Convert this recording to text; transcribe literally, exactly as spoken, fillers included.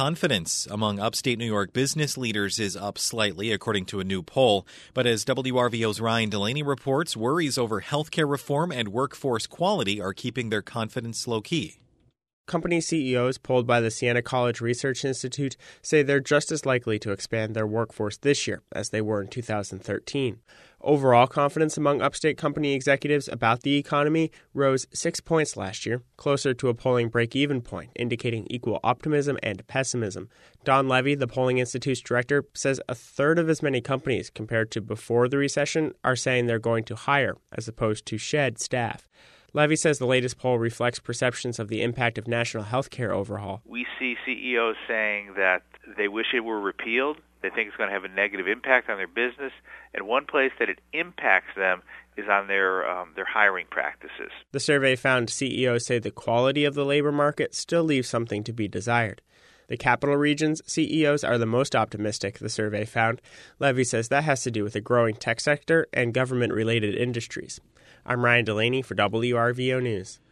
confidence among upstate New York business leaders is up slightly, according to a new poll. But as W R V O's Ryan Delaney reports, worries over healthcare reform and workforce quality are keeping their confidence low-key. Company C E Os polled by the Siena College Research Institute say they're just as likely to expand their workforce this year as they were in two thousand thirteen. Overall confidence among upstate company executives about the economy rose six points last year, closer to a polling break-even point, indicating equal optimism and pessimism. Don Levy, the Polling Institute's director, says a third of as many companies compared to before the recession are saying they're going to hire as opposed to shed staff. Levy says the latest poll reflects perceptions of the impact of national health care overhaul. We see C E Os saying that they wish it were repealed. They think it's going to have a negative impact on their business. And one place that it impacts them is on their um, their hiring practices. The survey found C E Os say the quality of the labor market still leaves something to be desired. The capital region's C E Os are the most optimistic, the survey found. Levy says that has to do with the growing tech sector and government-related industries. I'm Ryan Delaney for W R V O News.